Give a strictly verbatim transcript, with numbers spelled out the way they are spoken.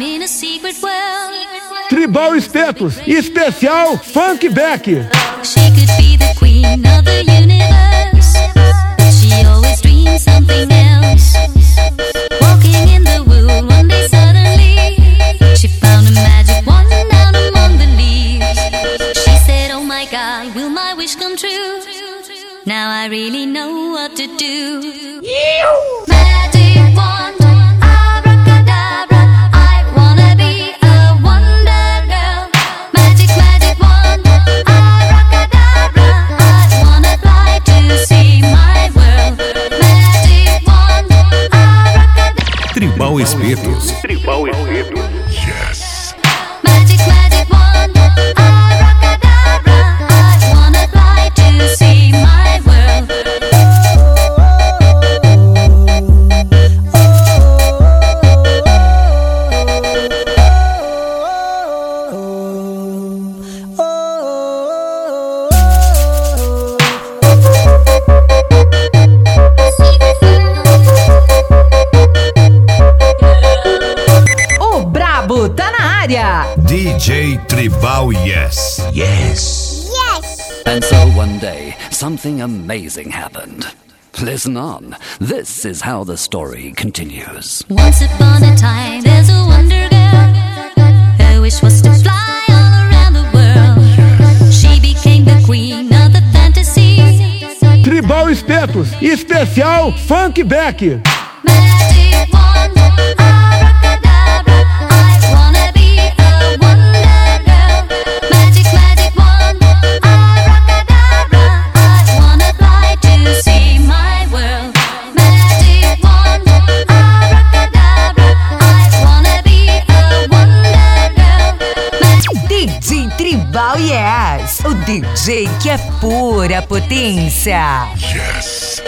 in a secret world. Tribal Espetos, especial Funk Back. She could be the queen of the universe, but she always dreams something else. Walking in the wood one day suddenly, she found a magic wand down among the leaves. She said, oh my God, will my wish come true? Now I really know what to do. Magic wand, abracadabra, I wanna be a wonder girl. Magic, magic wand, abracadabra, I wanna fly to see my world. Magic wand, abracadabra. Tribal Espetos. Tribal Espetos. Yes. Magic, magic wand, abracadabra, I wanna fly to see my world. O Brabo tá na área. D J Tribal Yes. Yes. And so one day, something amazing happened. Listen on. This is how the story continues. Once upon a time, there's a wonder girl. Her wish was to fly all around the world. She became the queen of the fantasy. Tribal Espetos, especial Funk Back. Magic wand, abracadabra, I wanna be a wonder girl. Magic, magic wand, abracadabra, I wanna fly to see my world. Magic wand, abracadabra, I wanna be a wonder girl. Magic D J Tribal Yes. O D J que é pura potência. Yes.